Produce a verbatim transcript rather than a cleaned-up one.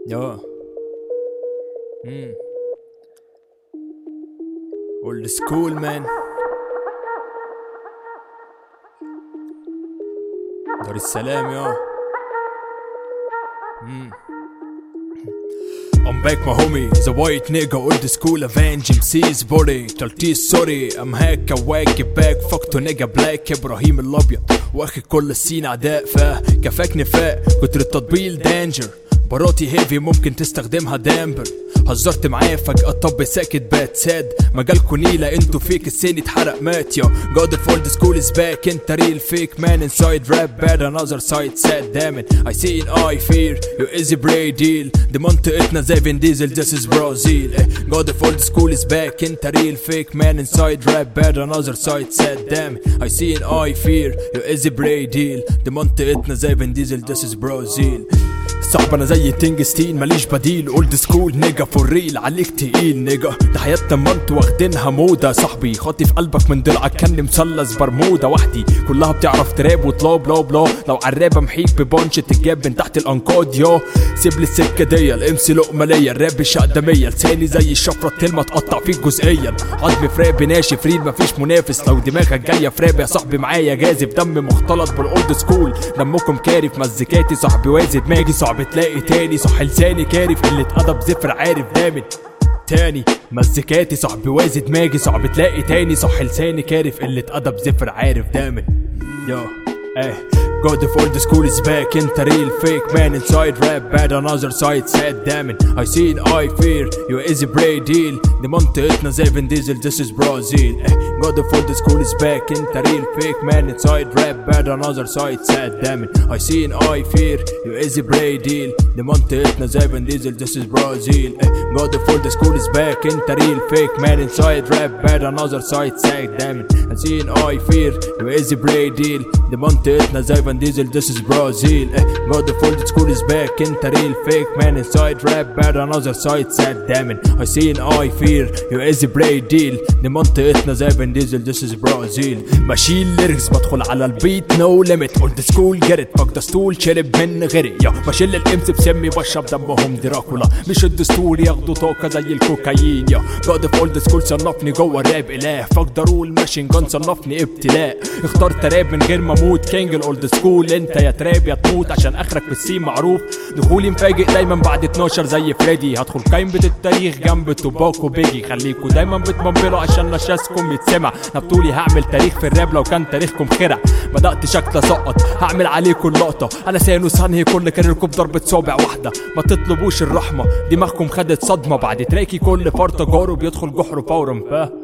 Yeah. Mm. Old school, man. دار السلام يا. Mm. I'm back my homie, the white nigga, old school avenge M C's body. تلتيس sorry, I'm هاك واجب باك fuck to nigga black ابراهيم الابيض واخد كل السين عداء فاه كفاك نفاق كتر التطبيل دانجر براتي هيفي ممكن تستخدمها دامبر هزرت معايا فجأة طب ساكت بات ساد مجالكوا نيلة انتوا فيك السين اتحرق مات يا God of old school is back انت ريل فيك man inside rap bad another side sad damn it I see in I fear you easy bray deal دي منطقتنا زي فين ديزل this is Brazil God of old school is back انت ريل فيك man inside rap bad another side sad damn it I see in I fear you easy bray deal دي منطقتنا زي فين ديزل this is Brazil صاحب انا زي تنجستين ماليش بديل اولد سكول نيجا فور ريل عليك تقيل نيجا ده حياتنا ما انتوا واخدينها موضه صاحبي خاطي في قلبك من ضلعك كان مثلث برموده وحدي كلها بتعرف تراب وطلا بلا بلا لو عالراب امحيك ببونش تتجاب من تحت الانقاض يا سيب لي السكه دي الامسي لقمه ليا الراب الشقدميه لساني زي الشفره التلمه تقطع فيك جزئيا عظمي في راب ناشف ريل مفيش منافس لو دماغك جايه في راب يا صاحبي معايا جاذب دم مختلط بالاولد سكول دمكم كاري في مزيكاتي صاحبي وازي دماغي صعب تلاقي تاني صح لساني كارف قلة أدب زفر عارف دامن تاني مزيكاتي صاحبي وازي دماغي صعب تلاقي تاني صح لساني كارف قلة أدب زفر عارف دامن يو ايه God of old school is back انت real fake man inside rap bad another side sad damn it I see in I fear you easy bray deal دي منطقتنا زي فين ديزل this is Brazil God of old school is back انت real fake man inside rap bad another side sad damn it I see in I fear you easy bray deal دي منطقتنا زي فين ديزل this is Brazil God of old school is back انت real fake man inside rap bad another side sad damn it I see in I fear you easy bray deal دي منطقتنا زي فين ديزل this is Brazil God of old school is back انت real fake man inside rap bad another side sad damn it I see in I fear you easy bray deal دي منطقتنا زي فين ديزل this is Brazil بشيل ليركس بدخل على البيت no limit old school get it فك دستول شرب من غيري يا بشيل الامس بسمي بشرب دمهم دراكولا مش الدستور ياخدوا طاقة زي الكوكايين يا God of old school صنفني جوه الراب اله فك ضرول ماشين جان صنفني ابتلاء اخترت راب من غير ما اموت كينج الاولد سكول انت يا تراب يا تموت عشان اخرك في السين معروف دخولي مفاجئ دايما بعد اتناشر زي فريدي هدخل قايمة التاريخ جنب توباكو بيجي خليكوا دايما بتمنبلوا عشان نشاسكم يتسمع نبتولي هعمل تاريخ في الراب لو كان تاريخكم خرع بدأت شكل سقط هعمل عليكم اللقطة انا سانوس هنهي كل كاريركم بضربة صابع واحدة ما تطلبوش الرحمة دماغكم خدت صدمة بعد تراكي كل فرطة جاره بيدخل جحره فورا فاه